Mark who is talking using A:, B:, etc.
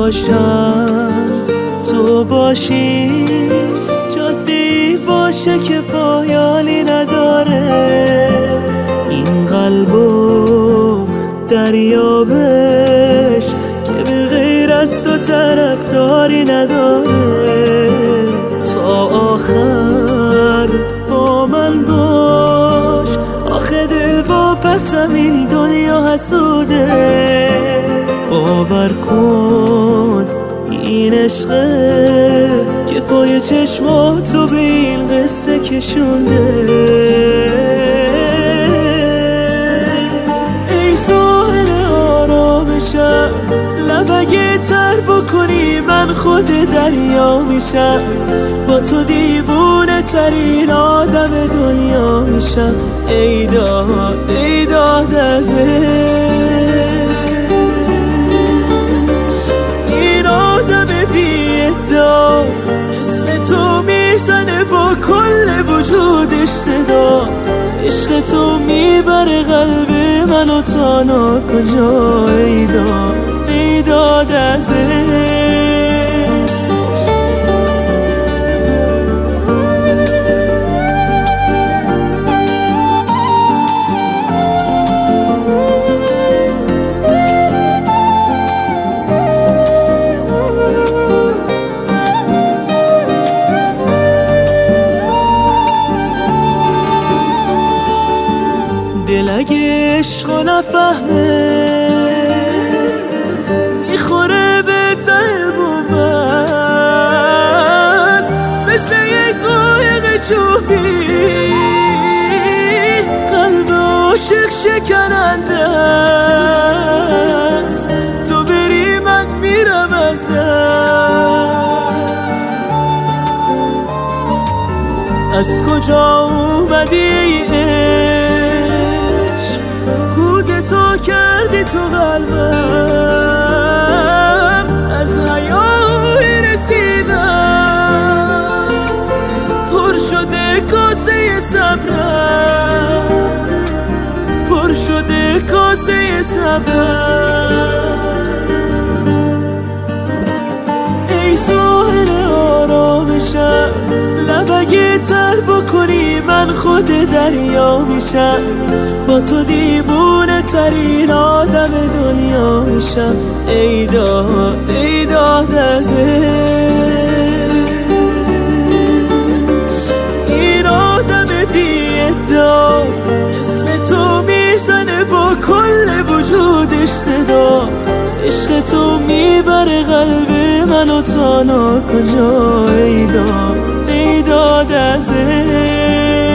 A: باشم تو باشی، جاده‌ای باشه که پایانی نداره، این قلبو دریابش که به غیر از تو طرفداری نداره، تا آخر با من باش، آخه دل واپسم این دنیا حسوده، باور کن این عشقه که پای چشماتو به این قصه کشونده. ای ساحل آرامشم، لب اگه تر بکنی من خود دریا میشم، با تو دیوونه ترین آدم دنیا میشم. ای داد از این آدم بی ادعا، اسم تو میزنه با کل وجودش صدا، عشق تو میبره قلب منو تا ناکجا. ای داد از دل اگه عشقو نفهمه میخوره به ته بومبست، مثل یک قایق چوبی قلب عاشق شکننده است، تو بری من میرم از دست. از کجا اومدی ای عشق، کودتا کردی تو قلبم، از حیای رسیدم پر شده کاسه صبرم، پر شده کاسه صبرم. ای ساحل آرامشم، لب اگه تر بکنی من خود دریا میشم، با تو دیوونه ترین آدم دنیا میشم. ای داد از این آدم بی ادعا، اسم تو میزنه با کل وجودش صدا، عشق تو میبره قلب منو تا ناکجا. ای داد از